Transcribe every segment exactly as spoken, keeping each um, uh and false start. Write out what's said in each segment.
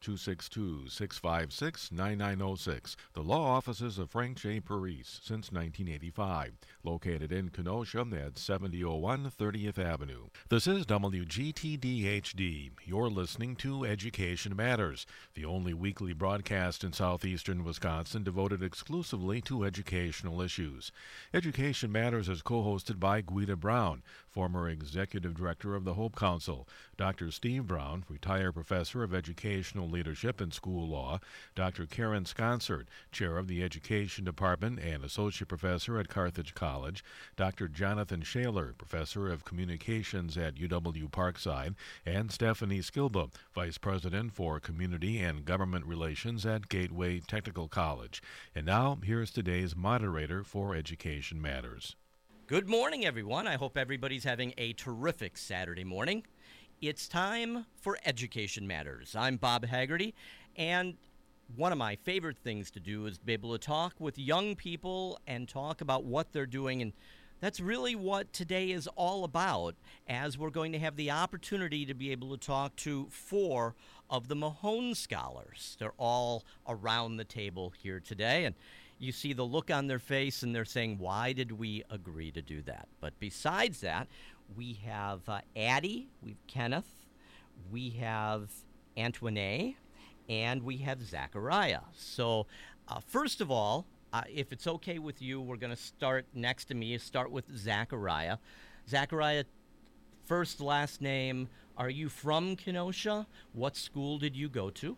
two six two, six five six, nine nine zero six. The law offices of Frank J. Parise since nineteen eighty-five. Located in Kenosha at seventy oh one thirtieth Avenue. This is W G T D H D. You're listening to Education Matters, the only weekly broadcast in southeastern Wisconsin devoted exclusively to educational issues. Education Matters is co-hosted by Guida Brown, former Executive Director of the Hope Council, Doctor Steve Brown, retired Professor of Educational Leadership and School Law, Doctor Karen Sconsert, Chair of the Education Department and Associate Professor at Carthage College, Doctor Jonathan Shaler, Professor of Communications at U W Parkside, and Stephanie Skilba, Vice President for Community and Government Relations at Gateway Technical College. And now, here's today's moderator for Education Matters. Good morning, everyone. I hope everybody's having a terrific Saturday morning. It's time for Education Matters. I'm Bob Haggerty, and one of my favorite things to do is be able to talk with young people and talk about what they're doing, and that's really what today is all about, as we're going to have the opportunity to be able to talk to four of the Mahone Scholars. They're all around the table here today, and you see the look on their face, and they're saying, why did we agree to do that? But besides that, we have uh, Addie, we have Kenneth, we have Antoinette, and we have Zachariah. So uh, first of all, uh, if it's okay with you, we're going to start next to me, start with Zachariah. Zachariah, first, last name, are you from Kenosha? What school did you go to?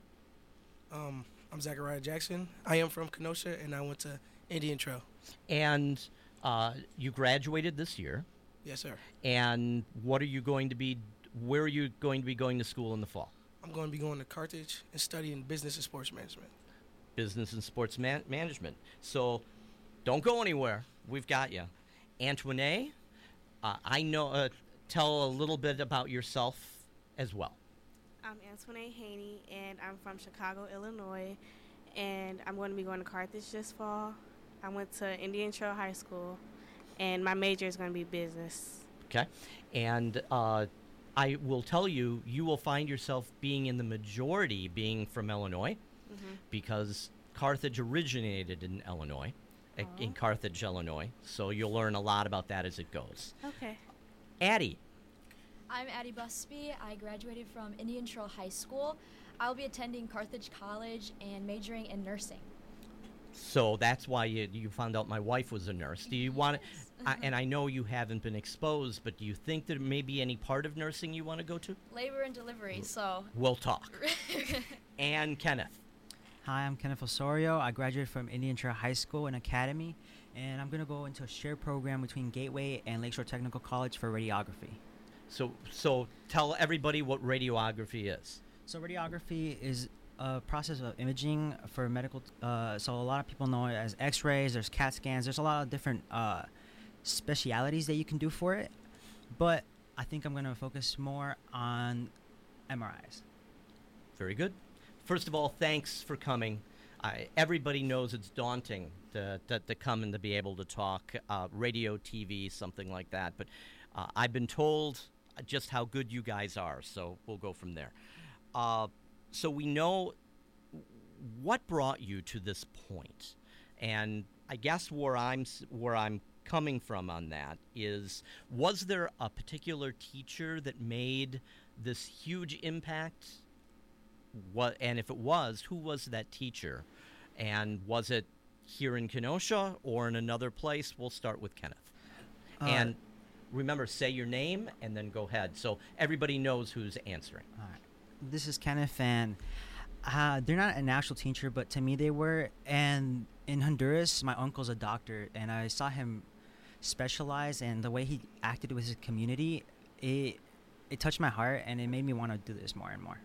Um... I'm Zachariah Jackson. I am from Kenosha, and I went to Indian Trail. And uh, you graduated this year. Yes, sir. And what are you going to be, where are you going to be going to school in the fall? I'm going to be going to Carthage and studying business and sports management. Business and sports man- management. So don't go anywhere. We've got you. Antoinette, uh, I know, uh, tell a little bit about yourself as well. I'm Antoinette Haney, and I'm from Chicago, Illinois, and I'm going to be going to Carthage this fall. I went to Indian Trail High School, and my major is going to be business. Okay. And uh, I will tell you, you will find yourself being in the majority being from Illinois, mm-hmm. because Carthage originated in Illinois, oh. in Carthage, Illinois, so you'll learn a lot about that as it goes. Okay. Addie. I'm Addie Busby. I graduated from Indian Trail High School. I'll be attending Carthage College and majoring in nursing. So that's why you, you found out my wife was a nurse. Do you want yes. to, I, and I know you haven't been exposed, but do you think there may be any part of nursing you want to go to? Labor and delivery, so. We'll talk. And Kenneth. Hi, I'm Kenneth Osorio. I graduated from Indian Trail High School and Academy, and I'm going to go into a shared program between Gateway and Lakeshore Technical College for radiography. So so tell everybody what radiography is. So radiography is a process of imaging for medical, uh, so a lot of people know it as x-rays, there's CAT scans, there's a lot of different uh, specialities that you can do for it, but I think I'm going to focus more on M R Is. Very good. First of all, thanks for coming. I, everybody knows it's daunting to, to, to come and to be able to talk uh, radio, T V, something like that, but uh, I've been told just how good you guys are, so we'll go from there. Uh, so we know what brought you to this point, and I guess where I'm where I'm coming from on that is, was there a particular teacher that made this huge impact? What, and if it was, who was that teacher? And was it here in Kenosha or in another place? We'll start with Kenneth. Uh, and remember, say your name and then go ahead, so everybody knows who's answering. All right. This is Kenneth, and uh, they're not an actual teacher, but to me they were. And in Honduras, my uncle's a doctor, and I saw him specialize, and the way he acted with his community, it it touched my heart, and it made me want to do this more and more.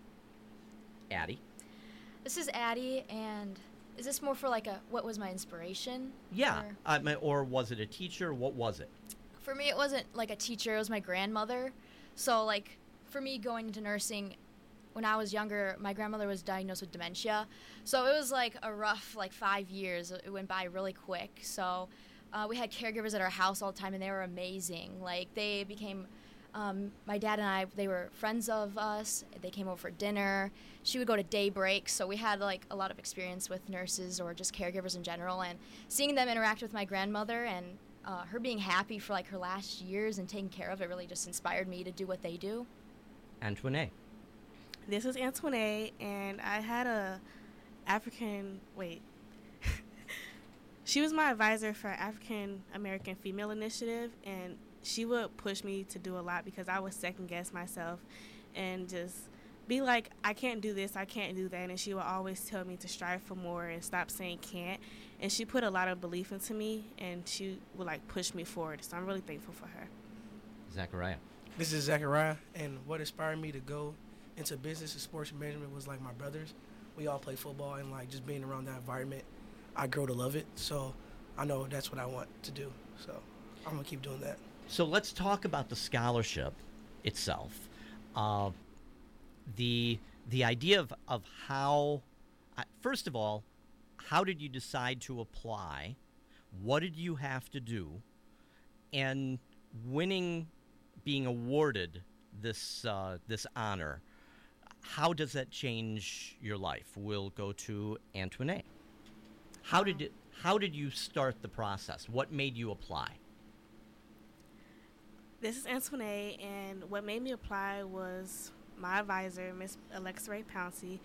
Addie? This is Addie, and is this more for like a, what was my inspiration? Yeah, Or, I mean, or was it a teacher? What was it? For me, it wasn't like a teacher, it was my grandmother. So like, for me going into nursing, when I was younger, my grandmother was diagnosed with dementia. So it was like a rough like five years. It went by really quick. So uh, we had caregivers at our house all the time, and they were amazing. Like, they became Um, my dad and I, they were friends of us. They came over for dinner. She would go to day breaks, so we had like a lot of experience with nurses or just caregivers in general. And seeing them interact with my grandmother and uh, her being happy for like her last years and taking care of it really just inspired me to do what they do. Antoinette. This is Antoinette, and I had a African, wait. She was my advisor for African American Female Initiative, and she would push me to do a lot because I would second guess myself and just be like, I can't do this, I can't do that. And she would always tell me to strive for more and stop saying can't. And she put a lot of belief into me, and she would like push me forward. So I'm really thankful for her. Zachariah. This is Zachariah, and what inspired me to go into business and sports management was like my brothers. We all play football, and like just being around that environment, I grow to love it. So I know that's what I want to do. So I'm gonna keep doing that. So let's talk about the scholarship itself. Uh, the the idea of, of how, uh, first of all, how did you decide to apply? What did you have to do? And winning, being awarded this uh, this honor, how does that change your life? We'll go to Antoinette. How did it, how did you start the process? What made you apply? This is Antoinette, and what made me apply was my advisor, Miss Alexa Ray Pouncey.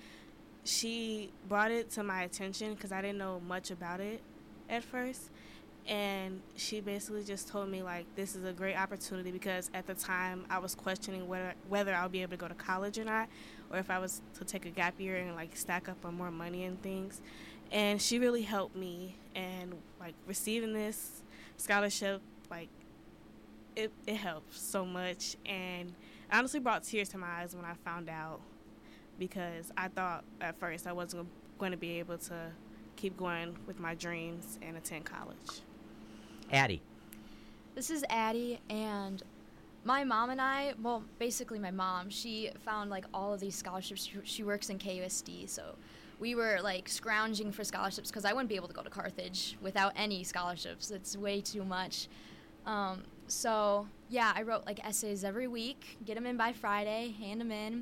She brought it to my attention because I didn't know much about it at first. And she basically just told me, like, this is a great opportunity because at the time I was questioning whether, whether I'll be able to go to college or not, or if I was to take a gap year and, like, stack up on more money and things. And she really helped me. And, like, receiving this scholarship, like, It, it helped so much, and it honestly brought tears to my eyes when I found out because I thought at first I wasn't going to be able to keep going with my dreams and attend college. Addie. This is Addie, and my mom and I, well, basically my mom, she found like all of these scholarships. She, she works in K U S D, so we were like scrounging for scholarships because I wouldn't be able to go to Carthage without any scholarships. It's way too much. Um, so yeah, I wrote like essays every week, get them in by Friday, hand them in,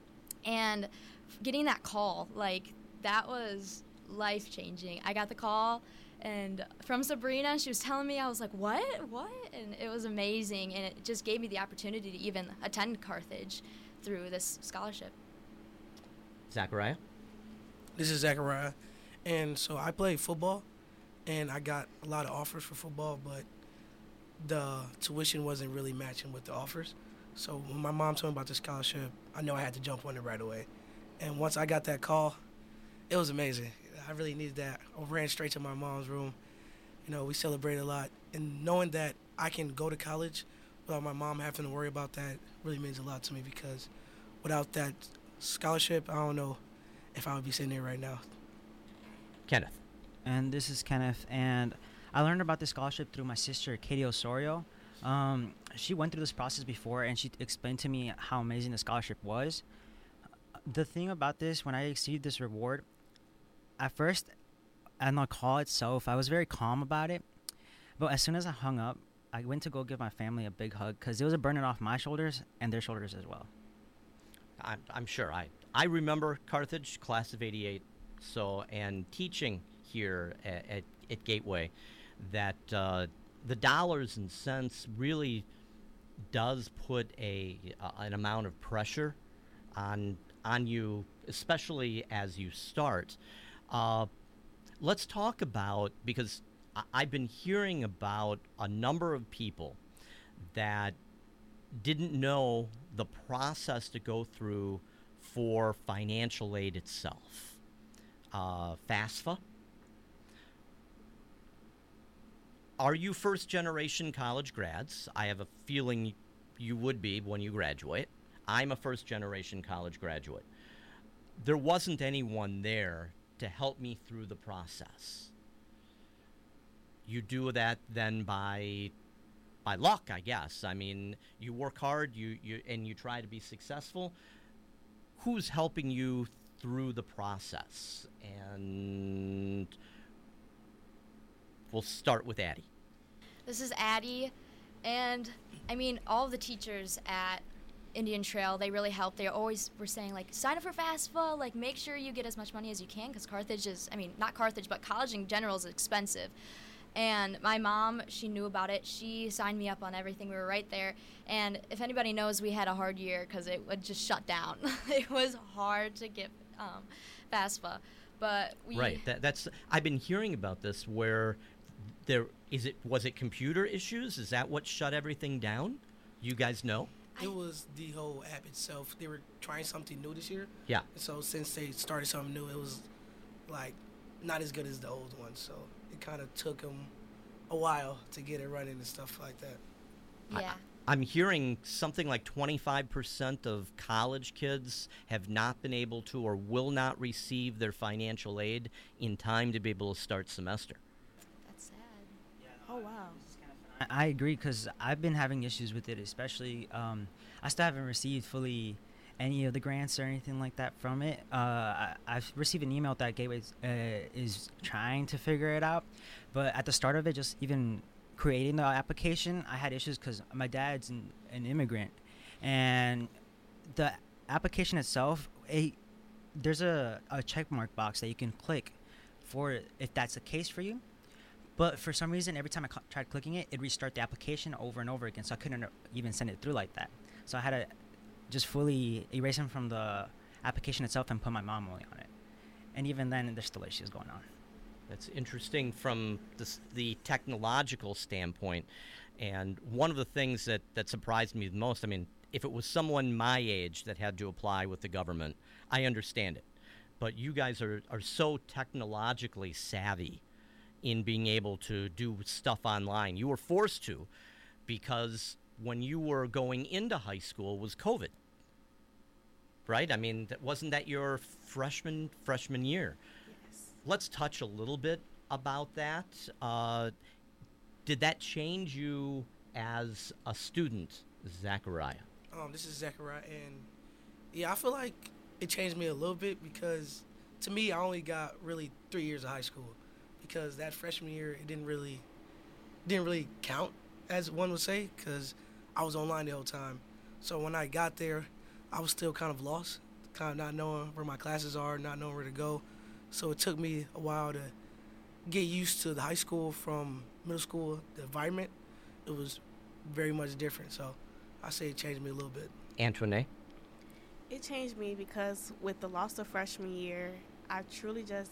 and getting that call, like that was life changing. I got the call and from Sabrina, she was telling me, I was like, what, what? And it was amazing. And it just gave me the opportunity to even attend Carthage through this scholarship. Zachariah. This is Zachariah, and so I play football, and I got a lot of offers for football, but the tuition wasn't really matching with the offers. So when my mom told me about the scholarship, I know I had to jump on it right away. And once I got that call, it was amazing. I really needed that. I ran straight to my mom's room. You know, we celebrated a lot. And knowing that I can go to college without my mom having to worry about that really means a lot to me because without that scholarship, I don't know if I would be sitting here right now. Kenneth. And this is Kenneth, and I learned about this scholarship through my sister, Katie Osorio. Um, she went through this process before, and she explained to me how amazing the scholarship was. The thing about this, when I received this reward, at first, on the call itself, I was very calm about it. But as soon as I hung up, I went to go give my family a big hug because it was a burden off my shoulders and their shoulders as well. I'm, I'm sure. I, I remember Carthage, class of eighty-eight, so, and teaching here at, at, at Gateway, that uh, the dollars and cents really does put a uh, an amount of pressure on on you, especially as you start. Uh, let's talk about, because I- I've been hearing about a number of people that didn't know the process to go through for financial aid itself. Uh, FAFSA. Are you first-generation college grads? I have a feeling you would be when you graduate. I'm a first-generation college graduate. There wasn't anyone there to help me through the process. You do that then by by luck, I guess. I mean, you work hard, you, you and you try to be successful. Who's helping you through the process? And we'll start with Addie. This is Addie. And I mean, all the teachers at Indian Trail, they really helped. They always were saying, like, sign up for FAFSA, like, make sure you get as much money as you can, because Carthage is, I mean, not Carthage, but college in general is expensive. And my mom, she knew about it. She signed me up on everything. We were right there. And if anybody knows, we had a hard year because it would just shut down. It was hard to get um, FAFSA. But we... Right. That, that's, I've been hearing about this where there, is it, was it computer issues? Is that what shut everything down? You guys know? It was the whole app itself. They were trying something new this year. Yeah. So since they started something new, it was like not as good as the old one. So it kind of took them a while to get it running and stuff like that. Yeah. I, I'm hearing something like twenty-five percent of college kids have not been able to or will not receive their financial aid in time to be able to start semester. That's sad. Oh, wow. I agree because I've been having issues with it, especially um, I still haven't received fully any of the grants or anything like that from it. Uh, I, I've received an email that Gateway uh, is trying to figure it out, but at the start of it, just even creating the application, I had issues because my dad's an, an immigrant, and the application itself, it, there's a, a check mark box that you can click for if that's the case for you. But for some reason, every time I cl- tried clicking it, it'd restart the application over and over again, so I couldn't even send it through like that. So I had to just fully erase him from the application itself and put my mom only on it. And even then, there's still issues going on. That's interesting from the, s- the technological standpoint. And one of the things that, that surprised me the most, I mean, if it was someone my age that had to apply with the government, I understand it. But you guys are, are so technologically savvy in being able to do stuff online. You were forced to because when you were going into high school was COVID, right? I mean, that, wasn't that your freshman freshman year? Yes. Let's touch a little bit about that. Uh, did that change you as a student, Zachariah? Um, this is Zachariah, and yeah, I feel like it changed me a little bit because to me, I only got really three years of high school. Because that freshman year, it didn't really, didn't really count, as one would say, because I was online the whole time. So when I got there, I was still kind of lost, kind of not knowing where my classes are, not knowing where to go. So it took me a while to get used to the high school from middle school, the environment. It was very much different. So I say it changed me a little bit. Antoinette? It changed me because with the loss of freshman year, I truly just,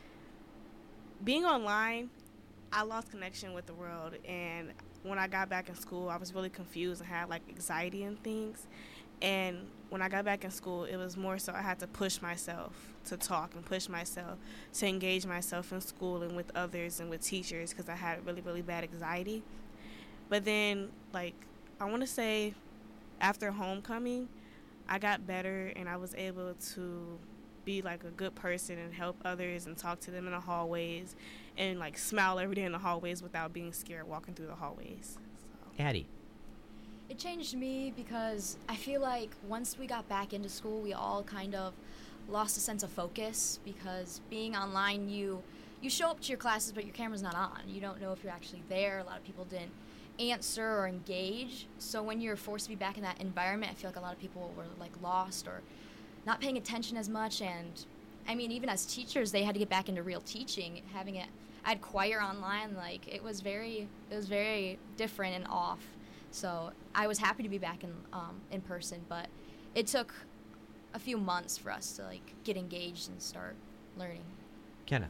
being online, I lost connection with the world. And when I got back in school, I was really confused and had like anxiety and things. And when I got back in school, it was more so I had to push myself to talk and push myself to engage myself in school and with others and with teachers because I had really, really bad anxiety. But then, like, I want to say after homecoming, I got better and I was able to be like a good person and help others and talk to them in the hallways and like smile every day in the hallways without being scared walking through the hallways. So. Addie? It changed me because I feel like once we got back into school, we all kind of lost a sense of focus because being online, you you show up to your classes, but your camera's not on. You don't know if you're actually there. A lot of people didn't answer or engage. So when you're forced to be back in that environment, I feel like a lot of people were like lost or not paying attention as much. And I mean, even as teachers, they had to get back into real teaching, having it. I had choir online. Like it was very, it was very different and off. So I was happy to be back in um, in person, but it took a few months for us to like get engaged and start learning. Kenneth?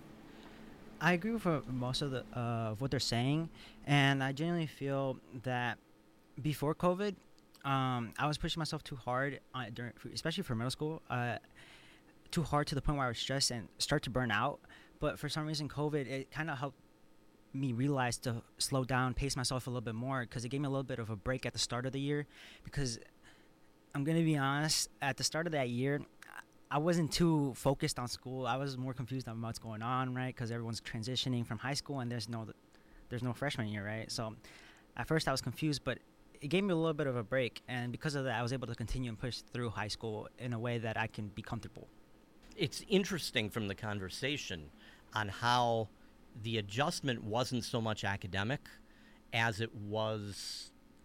I agree with uh, most of the uh, of what they're saying, and I genuinely feel that before COVID, um, I was pushing myself too hard, uh, during, especially for middle school, uh, too hard to the point where I was stressed and start to burn out. But for some reason, COVID, it kind of helped me realize to slow down, pace myself a little bit more, because it gave me a little bit of a break at the start of the year. Because I'm gonna be honest, at the start of that year, I wasn't too focused on school. I was more confused on what's going on, right? Because everyone's transitioning from high school, and there's no, there's no freshman year, right? So, at first I was confused, but it gave me a little bit of a break, and because of that, I was able to continue and push through high school in a way that I can be comfortable. It's interesting from the conversation on how the adjustment wasn't so much academic as it was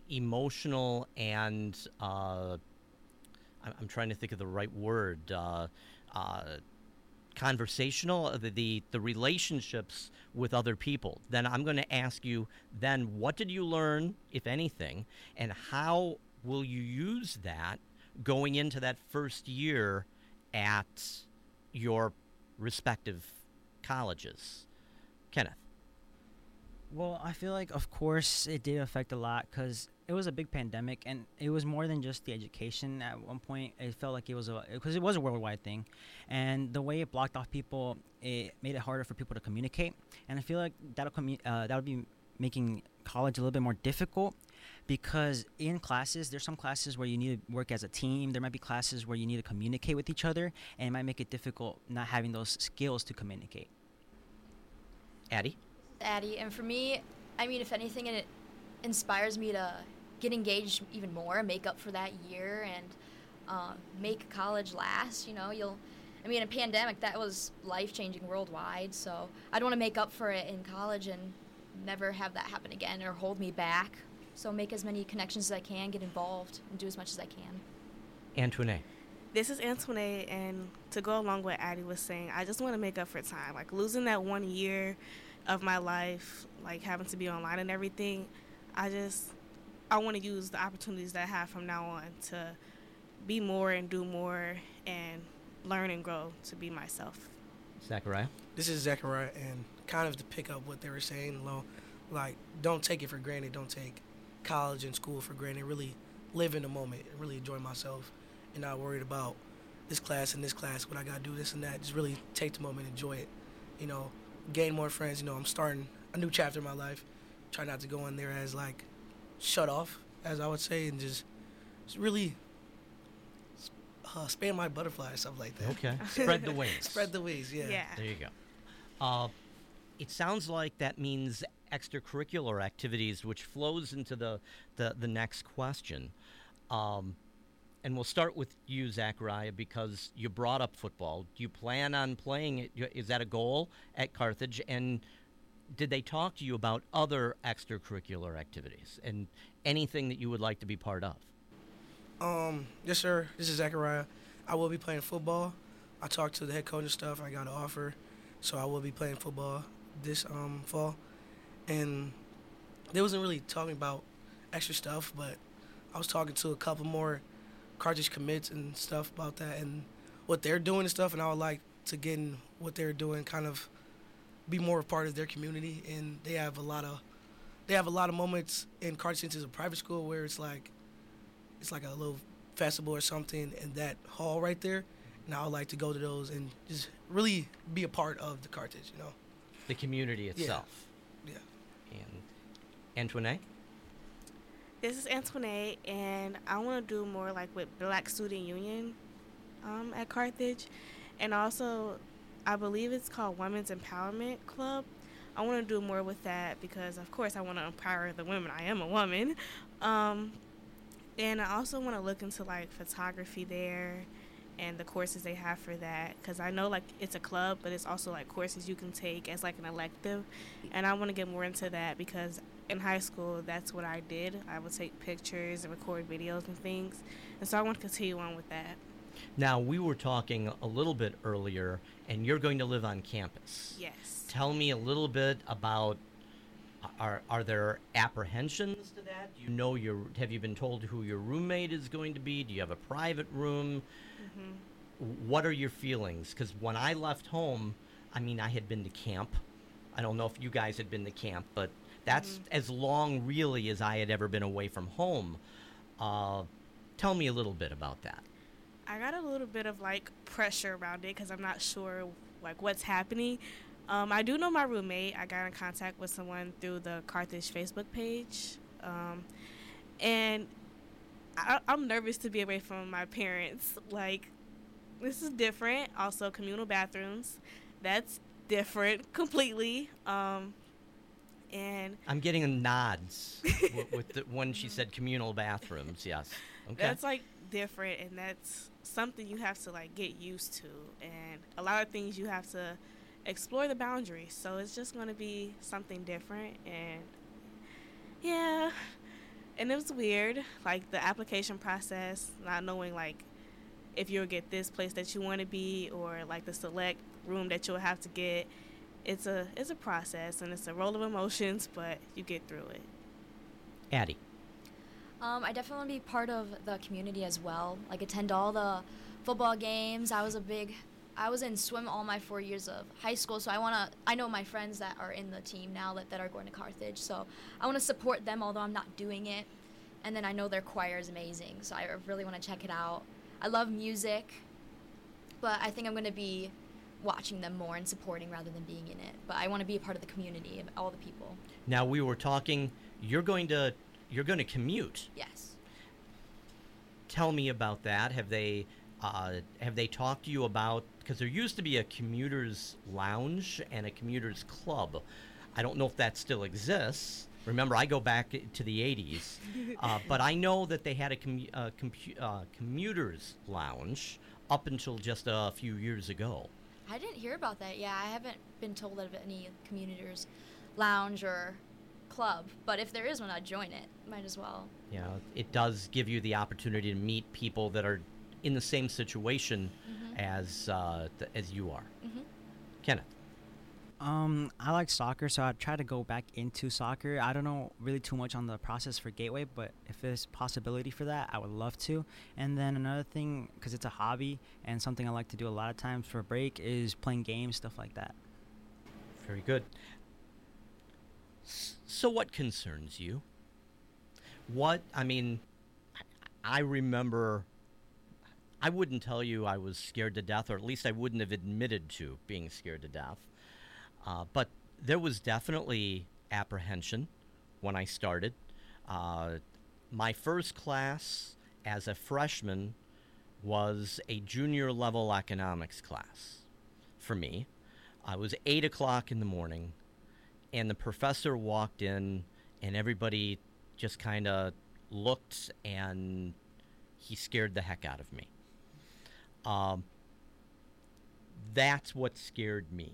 emotional and uh, I'm, I'm trying to think of the right word. Uh, uh, conversational, uh, the, the the relationships with other people. Then I'm going to ask you. Then what did you learn, if anything, and how will you use that going into that first year at your respective colleges? Kenneth. Well, I feel like, of course, it did affect a lot because it was a big pandemic, and it was more than just the education. At one point, it felt like it was a because it was a worldwide thing, and the way it blocked off people, it made it harder for people to communicate. And I feel like that'll commu- uh, that'll be making college a little bit more difficult because in classes, there's some classes where you need to work as a team. There might be classes where you need to communicate with each other, and it might make it difficult not having those skills to communicate. Addie? Addie, and for me, I mean, if anything, it inspires me to get engaged even more, make up for that year, and uh, make college last. You know, you'll, I mean, a pandemic, that was life-changing worldwide, so I'd want to make up for it in college and never have that happen again or hold me back. So make as many connections as I can, get involved, and do as much as I can. Antoinette. This is Antoinette, and to go along with what Addie was saying, I just want to make up for time. Like, losing that one year of my life, like having to be online and everything, I just, I want to use the opportunities that I have from now on to be more and do more and learn and grow to be myself. Zachariah? This is Zachariah, and kind of to pick up what they were saying, low, like, don't take it for granted. Don't take college and school for granted. Really live in the moment and really enjoy myself and not worried about this class and this class, what I got to do, this and that. Just really take the moment, enjoy it, you know, gain more friends. You know, I'm starting a new chapter in my life. Try not to go in there as, like, shut off, as I would say, and just, just really uh, span my butterfly, stuff like that. Okay. Spread the wings. Spread the wings, yeah. Yeah. There you go. Uh, it sounds like that means extracurricular activities, which flows into the, the, the next question. Um, and we'll start with you, Zachariah, because you brought up football. Do you plan on playing it? Is that a goal at Carthage? And did they talk to you about other extracurricular activities and anything that you would like to be part of? Um, yes, sir. This is Zachariah. I will be playing football. I talked to the head coach and stuff. I got an offer, so I will be playing football this um fall. And they wasn't really talking about extra stuff, but I was talking to a couple more Carthage commits and stuff about that and what they're doing and stuff, and I would like to get in what they're doing, kind of be more a part of their community. And they have a lot of they have a lot of moments in Carthage, since it's a private school, where it's like it's like a little festival or something in that hall right there, and I would like to go to those and just really be a part of the Carthage, you know. The community itself. Yeah. And Antoinette? This is Antoinette, and I want to do more like with Black Student Union um, at Carthage. And also, I believe it's called Women's Empowerment Club. I want to do more with that because, of course, I want to empower the women. I am a woman. Um, and I also want to look into, like, photography there and the courses they have for that, because I know, like, it's a club, but it's also, like, courses you can take as, like, an elective. And I want to get more into that because in high school, that's what I did. I would take pictures and record videos and things. And so I want to continue on with that. Now, we were talking a little bit earlier, and you're going to live on campus. Yes. Tell me a little bit about, are are there apprehensions to that? Do you know your, have you been told who your roommate is going to be? Do you have a private room? Mm-hmm. What are your feelings? Because when I left home, I mean, I had been to camp. I don't know if you guys had been to camp, but that's mm-hmm. as long, really, as I had ever been away from home. Uh, tell me a little bit about that. I got a little bit of, like, pressure around it because I'm not sure, like, what's happening. Um, I do know my roommate. I got in contact with someone through the Carthage Facebook page. Um, and I, I'm nervous to be away from my parents. Like, this is different. Also, communal bathrooms. That's different completely. Um, and I'm getting nods with, with the, when she said communal bathrooms. Yes. Okay. That's, like, different, and that's something you have to, like, get used to. And a lot of things you have to explore the boundaries. So it's just going to be something different. And, yeah, And it was weird, like the application process, not knowing like if you'll get this place that you want to be or like the select room that you'll have to get. It's a it's a process and it's a roll of emotions, but you get through it. Addie. Um, I definitely want to be part of the community as well. Like attend all the football games. I was a big, I was in swim all my four years of high school, so I want to, I know my friends that are in the team now that, that are going to Carthage, so I want to support them although I'm not doing it. And then I know their choir is amazing, so I really want to check it out. I love music, but I think I'm going to be watching them more and supporting rather than being in it. But I want to be a part of the community, of all the people. Now we were talking, you're going to you're going to commute. Yes. Tell me about that. Have they uh, have they talked to you about, because there used to be a commuters lounge and a commuters club. I don't know if that still exists. Remember, I go back to the eighties, uh, but I know that they had a commu- uh, compu- uh, commuters lounge up until just a few years ago. I didn't hear about that. Yeah, I haven't been told of any commuters lounge or club, but if there is one, I'd join it. Might as well. Yeah, it does give you the opportunity to meet people that are in the same situation Mm-hmm. as uh, th- as you are. Mm-hmm. Kenneth. Um, I like soccer, so I'd try to go back into soccer. I don't know really too much on the process for Gateway, but if there's possibility for that, I would love to. And then another thing, because it's a hobby and something I like to do a lot of times for a break, is playing games, stuff like that. Very good. S- So what concerns you? What, I mean, I- I remember, I wouldn't tell you I was scared to death, or at least I wouldn't have admitted to being scared to death. Uh, but there was definitely apprehension when I started. Uh, my first class as a freshman was a junior level economics class for me. I was eight o'clock in the morning, and the professor walked in, and everybody just kind of looked, and he scared the heck out of me. Um, that's what scared me.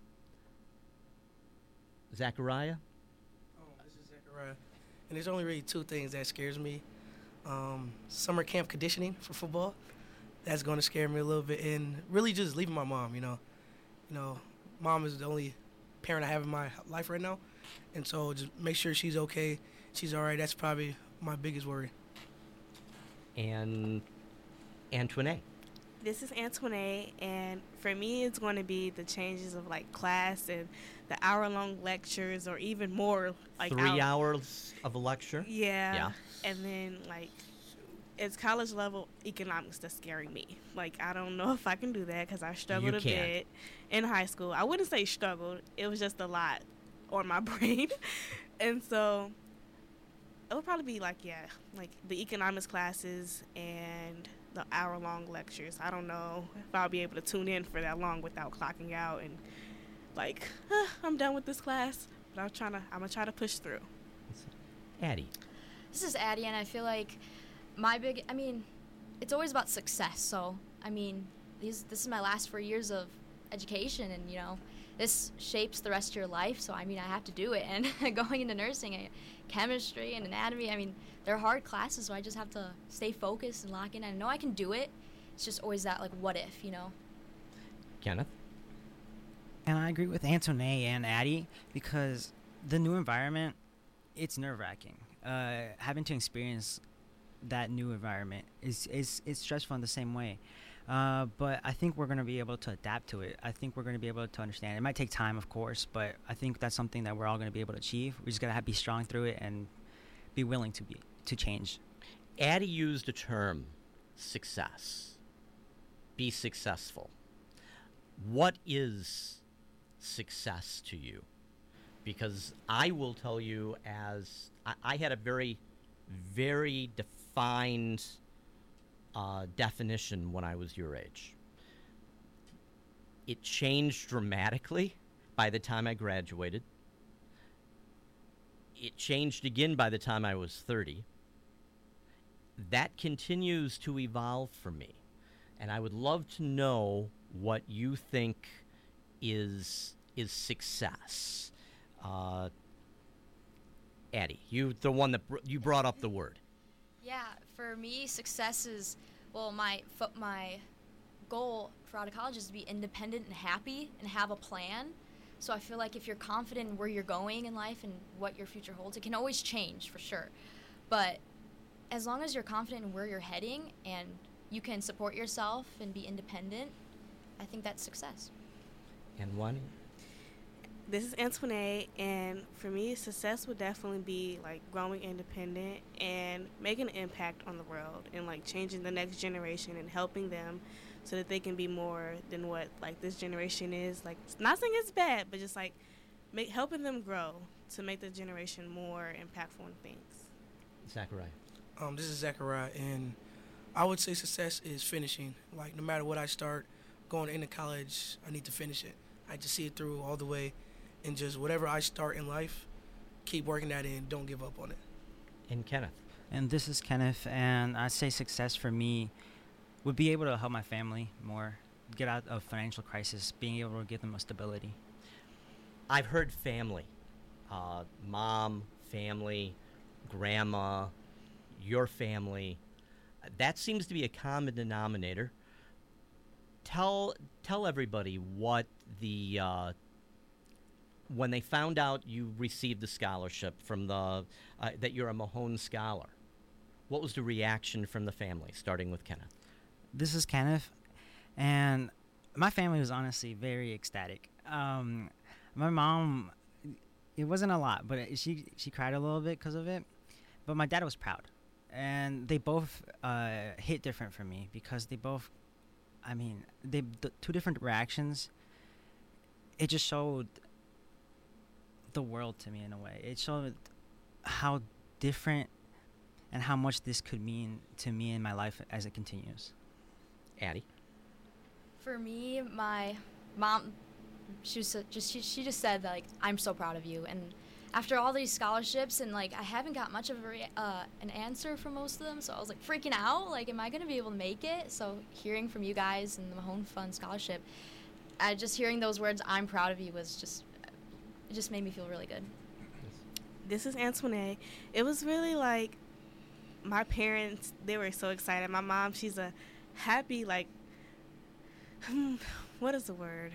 Zachariah? Oh, this is Zachariah. And there's only really two things that scares me. Um, summer camp conditioning for football. That's going to scare me a little bit. And really just leaving my mom, you know. You know, mom is the only parent I have in my life right now. And so just make sure she's okay, she's all right. That's probably my biggest worry. And Antoinette? This is Antoinette, and for me, it's going to be the changes of like class and the hour-long lectures, or even more like Three hour- hours of a lecture? Yeah. Yeah. And then like it's college level economics that's scaring me. Like I don't know if I can do that because I struggled You a can't. bit in high school. I wouldn't say struggled. It was just a lot on my brain, and so it would probably be like yeah, like the economics classes and the hour-long lectures. I don't know if I'll be able to tune in for that long without clocking out and like "Huh, I'm done with this class. But I'm trying to. I'm gonna try to push through. Addie? This is Addie, and I feel like my big, I mean, it's always about success. So, I mean, these this is my last four years of education, and, you know, this shapes the rest of your life. So, I mean, I have to do it. And going into nursing, I, chemistry and anatomy, I mean, they're hard classes, so I just have to stay focused and lock in. I know I can do it. It's just always that, like, what if, you know? Kenneth? And I agree with Antoinette and Addie because the new environment, it's nerve-wracking. Uh, having to experience that new environment is is is stressful in the same way. Uh, but I think we're going to be able to adapt to it. I think we're going to be able to understand. It might take time, of course, but I think that's something that we're all going to be able to achieve. We just got to be strong through it and be willing to be to change. Addie used a term, success. Be successful. What is success to you? Because I will tell you, as I, I had a very, very defined uh, definition when I was your age. It changed dramatically by the time I graduated. It changed again by the time I was thirty. That continues to evolve for me. And I would love to know what you think is is success. Uh, Addie, you the one that br- you brought up the word. Yeah, for me, success is, well, my fo- my goal for out of college is to be independent and happy and have a plan. So I feel like if you're confident in where you're going in life and what your future holds, it can always change for sure. But as long as you're confident in where you're heading and you can support yourself and be independent, I think that's success. And one, This is Antoinette, and for me, success would definitely be like growing independent and making an impact on the world and like changing the next generation and helping them so that they can be more than what like this generation is. Like, not saying it's bad, but just like make, helping them grow to make the generation more impactful in things. Zachariah. Um, this is Zachariah, and I would say success is finishing. Like, no matter what I start going into college, I need to finish it. I just see it through all the way, and just whatever I start in life, keep working at it and don't give up on it. And Kenneth. And this is Kenneth, and I'd say success for me would be able to help my family more, get out of financial crisis, being able to give them a stability. I've heard family, uh, mom, family, grandma, your family. That seems to be a common denominator. Tell tell everybody what the uh, when they found out you received the scholarship from the uh, that you're a Mahone Scholar. What was the reaction from the family, starting with Kenneth? This is Kenneth, and my family was honestly very ecstatic. Um, my mom, it wasn't a lot, but it, she she cried a little bit because of it. But my dad was proud, and they both uh, hit different for me because they both, I mean, they the two different reactions. It just showed the world to me in a way. It showed how different and how much this could mean to me in my life as it continues. Addie. For me, my mom, she was so- just she, she just said like, I'm so proud of you. And after all these scholarships, and like I haven't got much of a rea- uh, an answer from most of them, so I was like freaking out. Like, am I gonna be able to make it? So hearing from you guys and the Mahone Fund Scholarship, I just hearing those words, I'm proud of you, was just it just made me feel really good. This is Antoinette. It was really like my parents, they were so excited. My mom, she's a happy, like, what is the word?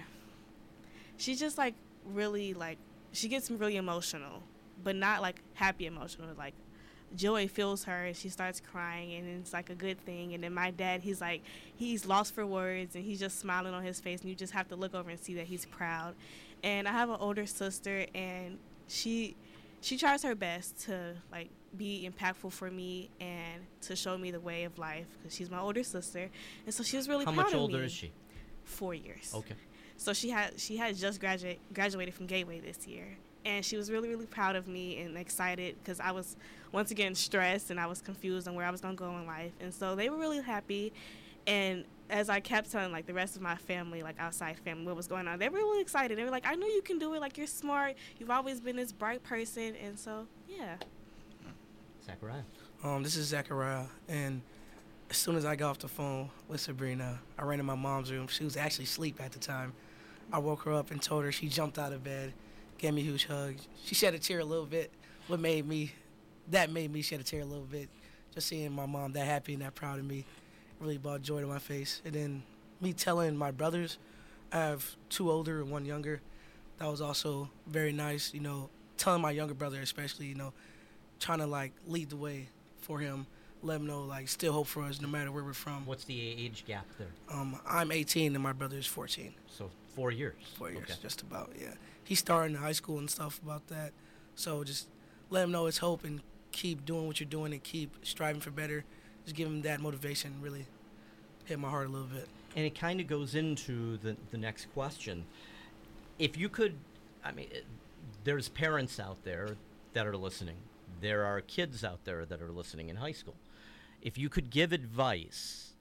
She's just like really like, she gets really emotional, but not like happy emotional. Like joy fills her and she starts crying, and it's like a good thing. And then my dad, he's like, he's lost for words and he's just smiling on his face, and you just have to look over and see that he's proud. And I have an older sister, and she she tries her best to like be impactful for me and to show me the way of life, because she's my older sister, and so she was really How proud much of older me. is she? Four years. Okay. So she had she had just graduate graduated from Gateway this year, and she was really really proud of me and excited, because I was once again stressed and I was confused on where I was gonna go in life, and so they were really happy. And as I kept telling like the rest of my family, like outside family, what was going on, they were really excited. They were like, I know you can do it. Like, you're smart. You've always been this bright person, and so yeah. Zachariah. Um, this is Zachariah, and as soon as I got off the phone with Sabrina, I ran to my mom's room. She was actually asleep at the time. I woke her up and told her. She jumped out of bed, gave me a huge hug. She shed a tear a little bit. What made me, that made me shed a tear a little bit. Just seeing my mom that happy and that proud of me really brought joy to my face. And then me telling my brothers, I have two older and one younger. That was also very nice, you know, telling my younger brother especially, you know, trying to like lead the way for him, let him know like still hope for us no matter where we're from. What's the age gap there? Um, I'm eighteen and my brother is fourteen. So four years. Four years, Okay. just about, yeah. He's starting high school and stuff about that. So just let him know it's hope and keep doing what you're doing and keep striving for better. Just give him that motivation, really hit my heart a little bit. And it kind of goes into the, the next question. If you could, I mean, it, there's parents out there that are listening. There are kids out there that are listening in high school. If you could give advice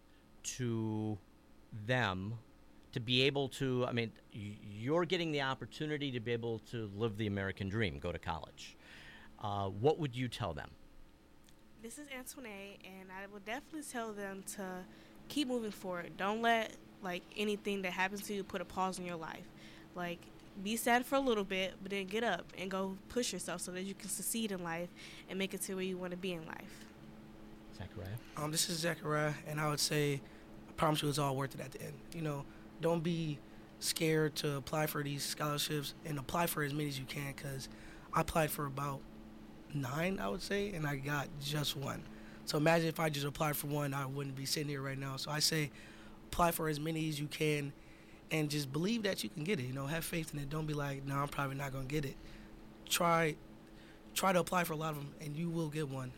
to them to be able to, I mean, y- you're getting the opportunity to be able to live the American dream, go to college. Uh, what would you tell them? This is Antoinette, and I would definitely tell them to keep moving forward. Don't let like anything that happens to you put a pause in your life. Like, be sad for a little bit, but then get up and go push yourself so that you can succeed in life and make it to where you want to be in life. Zachariah? Um, this is Zachariah, and I would say, I promise you, it's all worth it at the end. You know, don't be scared to apply for these scholarships and apply for as many as you can, because I applied for about nine, I would say, and I got just one. So imagine if I just applied for one, I wouldn't be sitting here right now. So I say, apply for as many as you can, and just believe that you can get it. You know, have faith in it. Don't be like, no, I'm probably not gonna get it. Try, try to apply for a lot of them, and you will get one.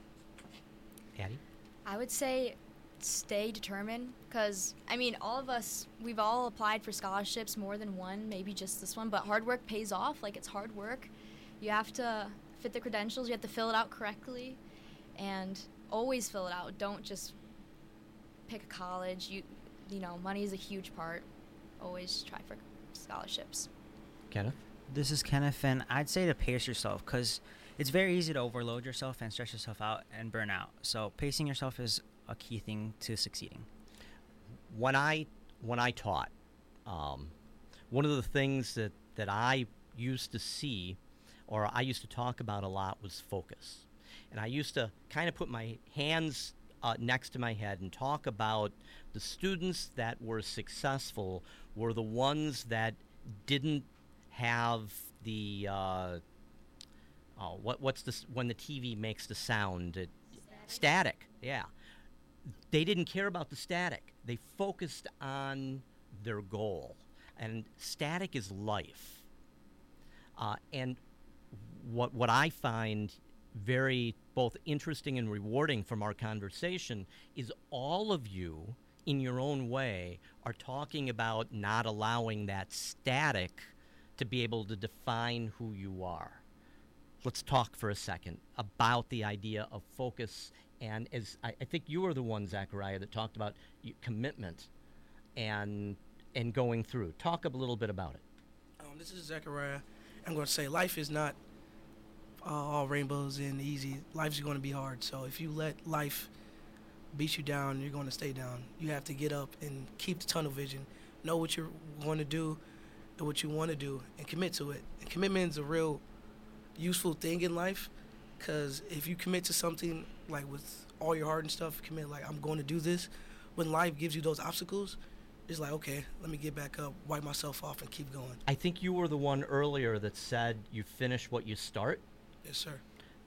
Addie? I would say stay determined, because, I mean, all of us, we've all applied for scholarships, more than one, maybe just this one, but hard work pays off. Like, it's hard work. You have to fit the credentials. You have to fill it out correctly, and always fill it out. Don't just pick a college. You, you know, money is a huge part. Always try for scholarships. Kenneth? This is Kenneth, and I'd say to pace yourself, because it's very easy to overload yourself and stress yourself out and burn out. So pacing yourself is a key thing to succeeding. When I when I taught, um, one of the things that, that I used to see, or I used to talk about a lot, was focus. And I used to kind of put my hands uh, next to my head and talk about the students that were successful were the ones that didn't have the uh, oh, what what's this when the T V makes the sound? It, static. static. Yeah. They didn't care about the static. They focused on their goal. And static is life. Uh, and what what I find very both interesting and rewarding from our conversation is all of you, in your own way, are talking about not allowing that static to be able to define who you are. Let's talk for a second about the idea of focus. And as I, I think you were the one, Zachariah, that talked about y- commitment and and going through. Talk a little bit about it. Um, this is Zachariah. I'm going to say life is not uh, all rainbows and easy. Life's going to be hard. So if you let life beat you down, you're going to stay down. You have to get up and keep the tunnel vision. Know what you're going to do and what you want to do and commit to it. And commitment is a real useful thing in life, because if you commit to something like with all your heart and stuff, commit like, I'm going to do this, when life gives you those obstacles, it's like, okay, let me get back up, wipe myself off, and keep going. I think you were the one earlier that said you finish what you start. Yes, sir.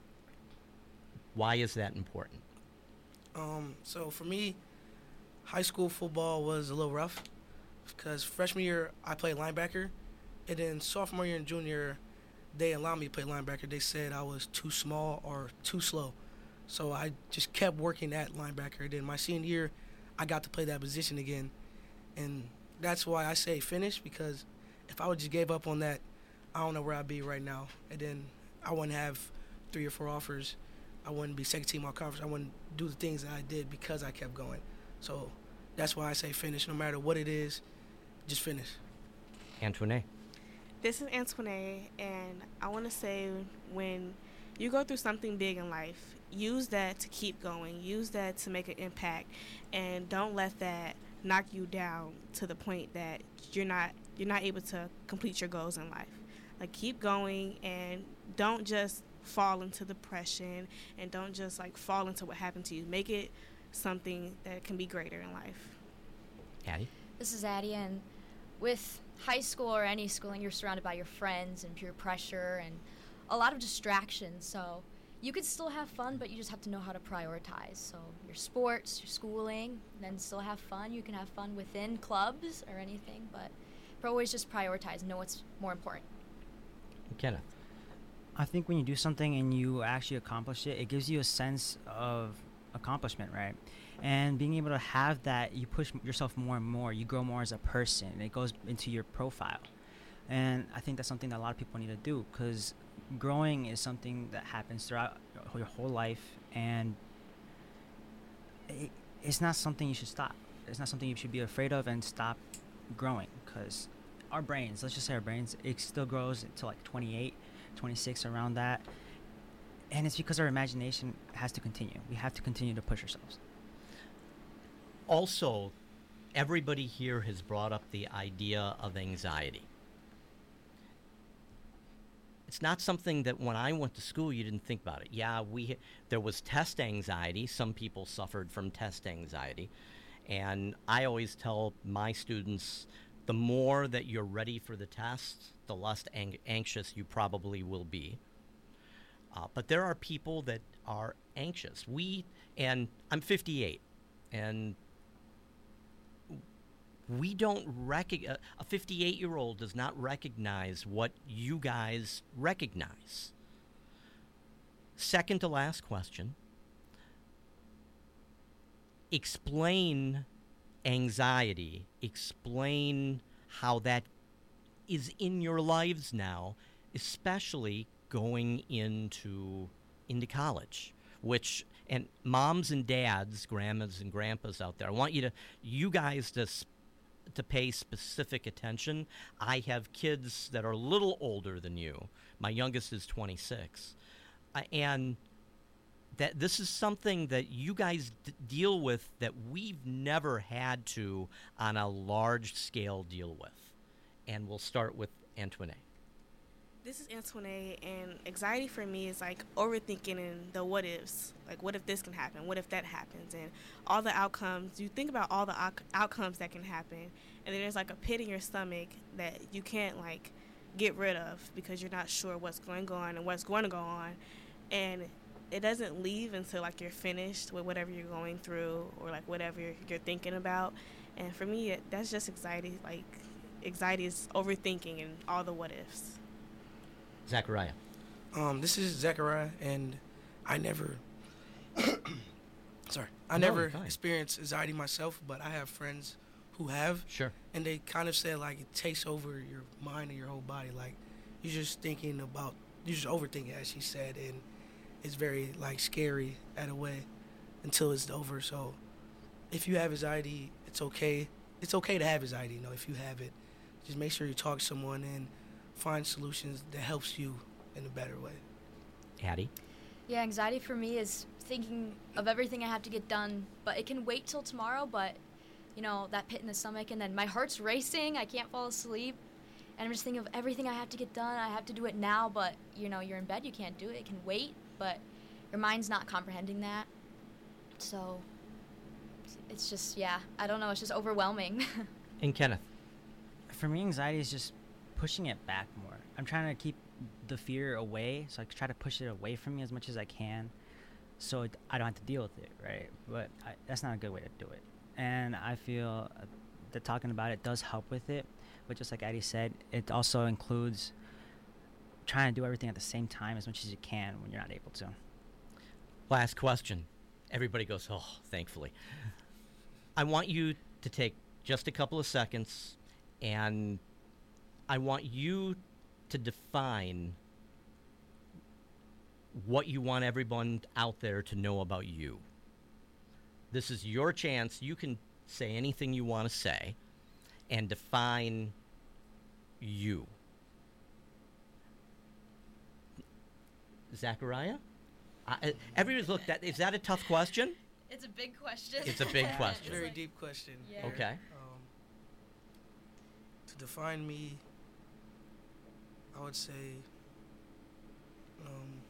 Why is that important? Um, so for me, high school football was a little rough, because freshman year I played linebacker, and then sophomore year and junior year, they allowed me to play linebacker. They said I was too small or too slow. So I just kept working at linebacker. Then my senior year, I got to play that position again. And that's why I say finish, because if I would just gave up on that, I don't know where I'd be right now. And then I wouldn't have three or four offers. I wouldn't be second team all conference. I wouldn't do the things that I did because I kept going. So that's why I say finish. No matter what it is, just finish. Antoinette. This is Antoinette, and I want to say, when you go through something big in life, use that to keep going. Use that to make an impact, and don't let that knock you down to the point that you're not you're not able to complete your goals in life. Like, keep going, and don't just fall into depression, and don't just like fall into what happened to you. Make it something that can be greater in life. Addie? This is Addie, and with high school or any schooling, you're surrounded by your friends and peer pressure and a lot of distractions. So you could still have fun, but you just have to know how to prioritize. So your sports, your schooling, then still have fun. You can have fun within clubs or anything, but always just prioritize, know what's more important. Kenneth. I think when you do something and you actually accomplish it, it gives you a sense of accomplishment, right? And being able to have that, you push yourself more and more. You grow more as a person. It goes into your profile. And I think that's something that a lot of people need to do, because growing is something that happens throughout your whole life, and it, it's not something you should stop. It's not something you should be afraid of and stop growing, because our brains, let's just say our brains, it still grows to like twenty-eight, twenty-six, around that. And it's because our imagination has to continue. We have to continue to push ourselves. Also, everybody here has brought up the idea of anxiety. it's not something that when I went to school you didn't think about it. Yeah, we there was test anxiety. Some people suffered from test anxiety. And I always tell my students, the more that you're ready for the test, the less ang- anxious you probably will be. Uh, but there are people that are anxious. We, and I'm fifty-eight, and we don't recognize, a fifty-eight-year-old does not recognize what you guys recognize. Second to last question. Explain anxiety. Explain how that is in your lives now, especially going into into college, which, and moms and dads, grandmas and grandpas out there, I want you to, you guys to to pay specific attention. I have kids that are a little older than you. My youngest is twenty-six. Uh, and that this is something that you guys d- deal with that we've never had to on a large scale deal with. And we'll start with Antoinette. This is Antoinette, and anxiety for me is like overthinking and the what ifs. Like, what if this can happen? What if that happens? And all the outcomes. You think about all the out- outcomes that can happen, and then there's like a pit in your stomach that you can't like get rid of because you're not sure what's going on and what's going to go on. And it doesn't leave until like you're finished with whatever you're going through or like whatever you're, you're thinking about. And for me, it, that's just anxiety. Like, anxiety is overthinking and all the what ifs. Zachariah. Um, this is Zachariah, and I never, sorry, I No, never you're fine. experienced anxiety myself, but I have friends who have, Sure. and they kind of said like it takes over your mind and your whole body. Like, you're just thinking about, you're just overthinking, as she said, and it's very like scary at a way until it's over. So if you have anxiety, it's okay. It's okay to have anxiety, you know, if you have it. Just make sure you talk to someone and find solutions that helps you in a better way. Addie. Yeah, anxiety for me is thinking of everything I have to get done, but it can wait till tomorrow, but, you know, that pit in the stomach, and then my heart's racing, I can't fall asleep, and I'm just thinking of everything I have to get done, I have to do it now, but, you know, you're in bed, you can't do it, it can wait, but your mind's not comprehending that, so it's just, yeah, I don't know, it's just overwhelming. And Kenneth. For me, anxiety is just pushing it back more. I'm trying to keep the fear away, so I try to push it away from me as much as I can, so it, I don't have to deal with it, right? But I, that's not a good way to do it. And I feel uh, that talking about it does help with it, but just like Addie said, it also includes trying to do everything at the same time as much as you can when you're not able to. Last question. Everybody goes, oh, thankfully. I want you to take just a couple of seconds, and I want you to define what you want everyone out there to know about you. This is your chance. You can say anything you want to say and define you. Zachariah? I, everybody's looked at, is that a tough question? It's a big question. It's a big question. Very deep question. Yeah. Okay. Um, to define me, I would say, um,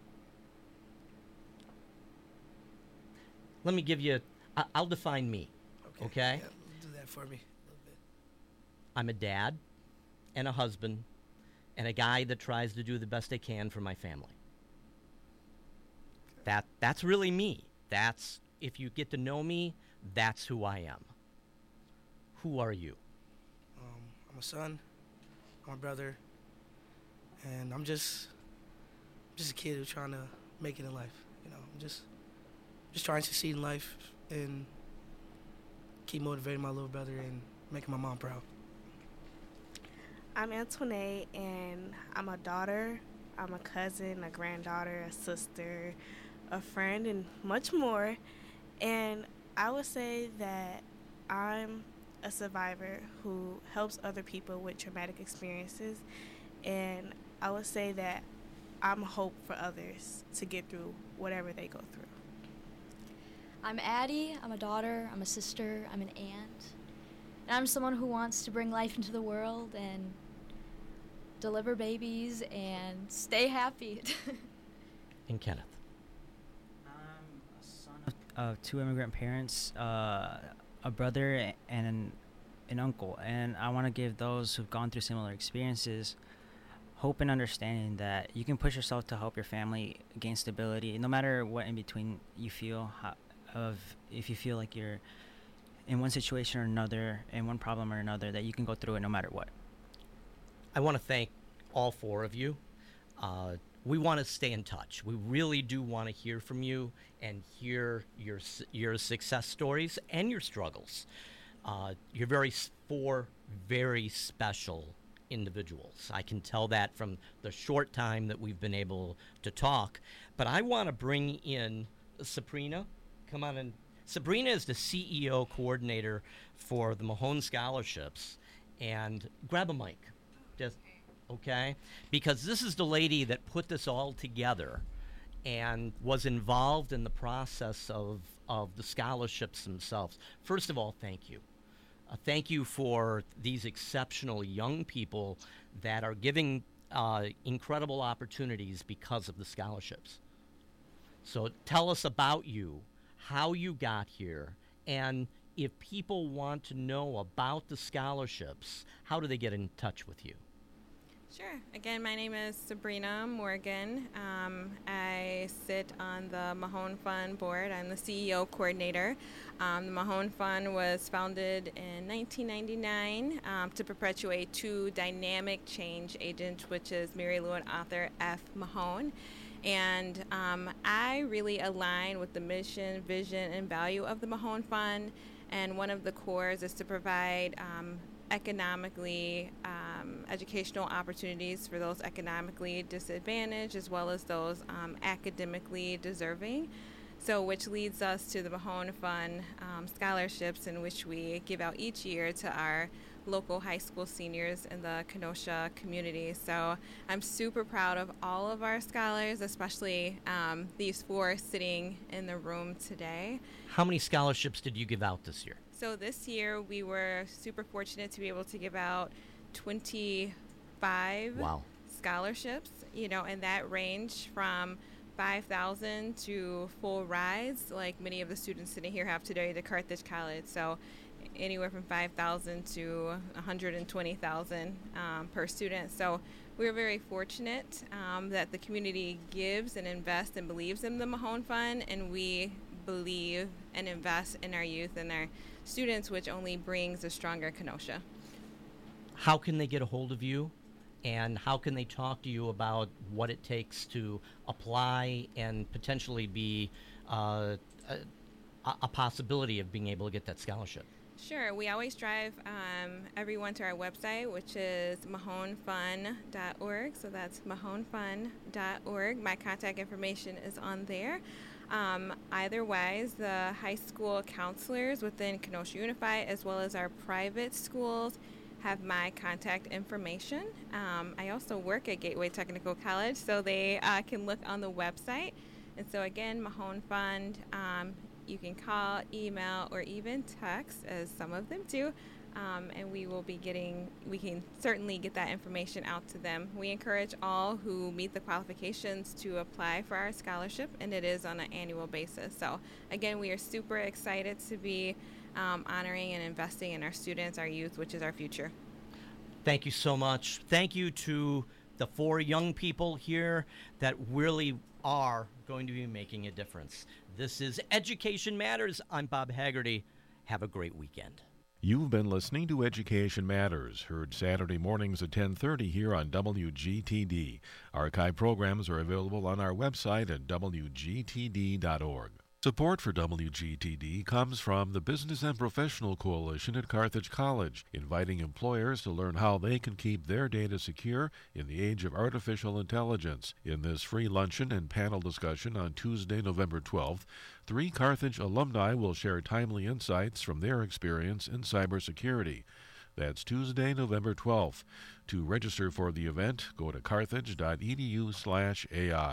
Let me give you, I, I'll define me. okay. Okay. Yeah, do that for me a little bit. I'm a dad and a husband and a guy that tries to do the best I can for my family. That that's really me. That's, if you get to know me, that's who I am. Who are you? Um, I'm a son. I'm a brother, and I'm just, just a kid who's trying to make it in life. You know, I'm just, just trying to succeed in life and keep motivating my little brother and making my mom proud. I'm Antoinette, and I'm a daughter, I'm a cousin, a granddaughter, a sister, a friend, and much more. And I would say that I'm a survivor who helps other people with traumatic experiences. And I would say that I'm hope for others to get through whatever they go through. I'm Addie, I'm a daughter, I'm a sister, I'm an aunt. And I'm someone who wants to bring life into the world and deliver babies and stay happy. And Kenneth. I'm a son of, of two immigrant parents, uh, a brother and an, an uncle, and I want to give those who've gone through similar experiences hope and understanding that you can push yourself to help your family gain stability, no matter what in between you feel. How, of if you feel like you're in one situation or another, in one problem or another, that you can go through it no matter what. I want to thank all four of you. Uh, we want to stay in touch. We really do want to hear from you and hear your your success stories and your struggles. Uh, you're very four very special individuals. I can tell that from the short time that we've been able to talk. But I want to bring in Sabrina. Come on in. Sabrina is the C E O coordinator for the Mahone Scholarships. And grab a mic. Just okay? Because this is the lady that put this all together and was involved in the process of, of the scholarships themselves. First of all, thank you. Uh, thank you for these exceptional young people that are giving uh, incredible opportunities because of the scholarships. So tell us about you, how you got here, and if people want to know about the scholarships, how do they get in touch with you? Sure. Again, my name is Sabrina Morgan. Um, I sit on the Mahone Fund board. I'm the C E O coordinator. Um, the Mahone Fund was founded in nineteen ninety-nine um, to perpetuate two dynamic change agents, which is Mary Lou and author F. Mahone. And um, I really align with the mission, vision, and value of the Mahone Fund. And one of the cores is to provide um, economically um, educational opportunities for those economically disadvantaged as well as those um, academically deserving. So which leads us to the Mahone Fund um, scholarships, in which we give out each year to our local high school seniors in the Kenosha community. So I'm super proud of all of our scholars, especially um, these four sitting in the room today. How many scholarships did you give out this year? So this year we were super fortunate to be able to give out twenty-five wow. scholarships, you know, and that range from five thousand to full rides, like many of the students sitting here have today to Carthage College. So anywhere from five thousand to one hundred twenty thousand um, per student. So we're very fortunate um, that the community gives and invests and believes in the Mahone Fund, and we believe and invest in our youth and our students, which only brings a stronger Kenosha. How can they get a hold of you, and how can they talk to you about what it takes to apply and potentially be uh, a, a possibility of being able to get that scholarship? Sure. We always drive um, everyone to our website, which is mahone fun dot org. So that's mahone fun dot org. My contact information is on there. Um, eitherwise, the high school counselors within Kenosha Unified, as well as our private schools, have my contact information. Um, I also work at Gateway Technical College, so they uh, can look on the website. And so again, Mahone Fund, um, you can call, email, or even text, as some of them do, um, and we will be getting, we can certainly get that information out to them. We encourage all who meet the qualifications to apply for our scholarship, and it is on an annual basis. So again, we are super excited to be um, honoring and investing in our students, our youth, which is our future. Thank you so much. Thank you to the four young people here that really are going to be making a difference. This is Education Matters. I'm Bob Haggerty. Have a great weekend. You've been listening to Education Matters, heard Saturday mornings at ten thirty here on W G T D. Archive programs are available on our website at w g t d dot org. Support for W G T D comes from the Business and Professional Coalition at Carthage College, inviting employers to learn how they can keep their data secure in the age of artificial intelligence. In this free luncheon and panel discussion on Tuesday, November twelfth, three Carthage alumni will share timely insights from their experience in cybersecurity. That's Tuesday, November twelfth. To register for the event, go to carthage dot e d u slash A I.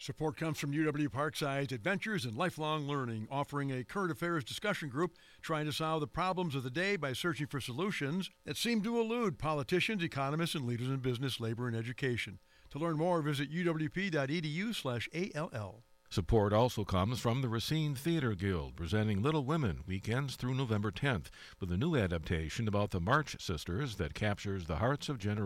Support comes from U W Parkside's Adventures in Lifelong Learning, offering a current affairs discussion group trying to solve the problems of the day by searching for solutions that seem to elude politicians, economists, and leaders in business, labor, and education. To learn more, visit u w p dot e d u slash A L L. Support also comes from the Racine Theater Guild, presenting Little Women weekends through November tenth, with a new adaptation about the March Sisters that captures the hearts of generations.